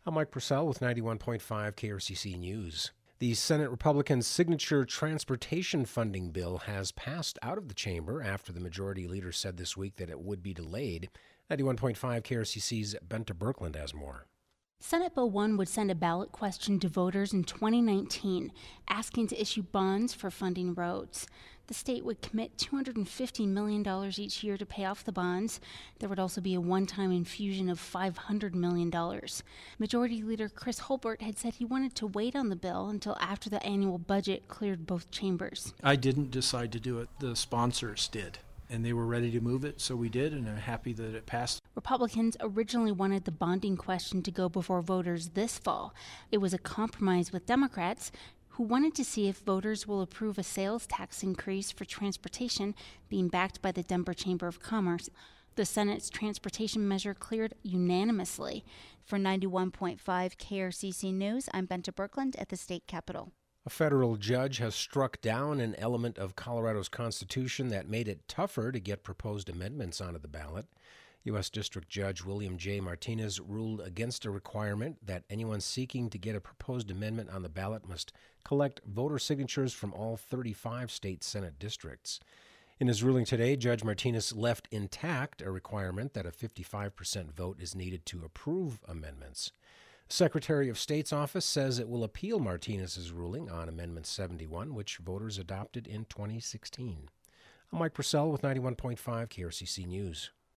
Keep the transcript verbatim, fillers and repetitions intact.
I'm Mike Purcell with ninety-one point five K R C C News. The Senate Republicans' signature transportation funding bill has passed out of the chamber after the majority leader said this week that it would be delayed. ninety-one point five K R C C's Benta Birkeland has more. Senate Bill one would send a ballot question to voters in twenty nineteen, asking to issue bonds for funding roads. The state would commit two hundred fifty million dollars each year to pay off the bonds. There would also be a one-time infusion of five hundred million dollars. Majority Leader Chris Holbert had said he wanted to wait on the bill until after the annual budget cleared both chambers. I didn't decide to do it. The sponsors did. And they were ready to move it, so we did, and I'm happy that it passed. Republicans originally wanted the bonding question to go before voters this fall. It was a compromise with Democrats, who wanted to see if voters will approve a sales tax increase for transportation being backed by the Denver Chamber of Commerce. The Senate's transportation measure cleared unanimously. For ninety-one point five K R C C News, I'm Benta Birkeland at the state capitol. A federal judge has struck down an element of Colorado's Constitution that made it tougher to get proposed amendments onto the ballot. U S District Judge William J. Martinez ruled against a requirement that anyone seeking to get a proposed amendment on the ballot must collect voter signatures from all thirty-five state Senate districts. In his ruling today, Judge Martinez left intact a requirement that a fifty-five percent vote is needed to approve amendments. Secretary of State's office says it will appeal Martinez's ruling on Amendment seventy-one, which voters adopted in twenty sixteen. I'm Mike Purcell with ninety-one point five K R C C News.